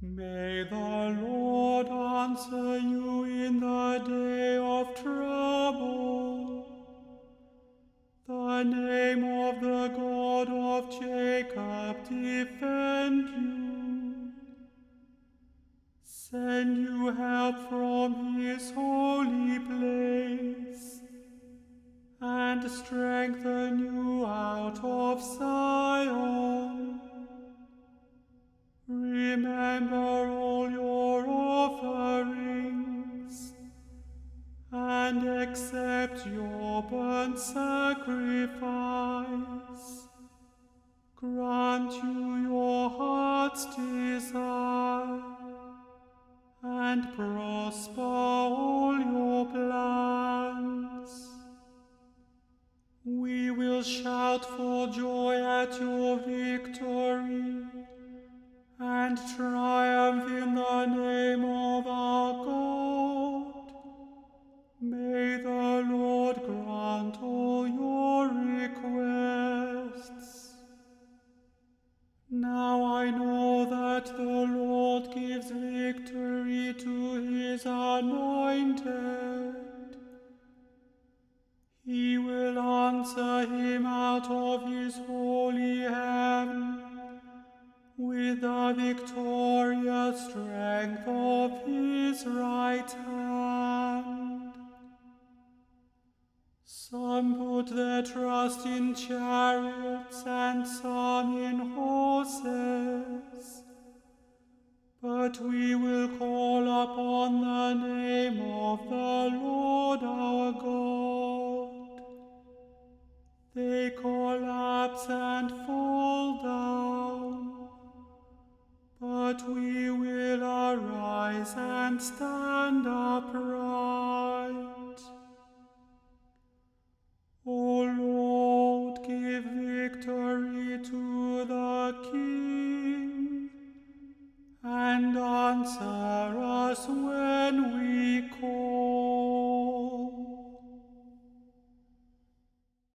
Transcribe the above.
May the Lord answer you in the day of trouble. The name of the God of Jacob defend you. Send you help from his holy place, and strengthen you out of Zion. Remember all your offerings, and accept your burnt sacrifice. Grant you your heart's desire, and prosper all your plans. We will shout for joy at your victory, and triumph in the name of our God. May the Lord grant all your requests. Now I know that the Lord gives victory to his anointed. He will answer him out of his holy heaven with the victorious strength of his right hand. Some put their trust in chariots and some in horses, but we will call upon the name of the Lord our God. They collapse and fall down, but we will arise and stand up.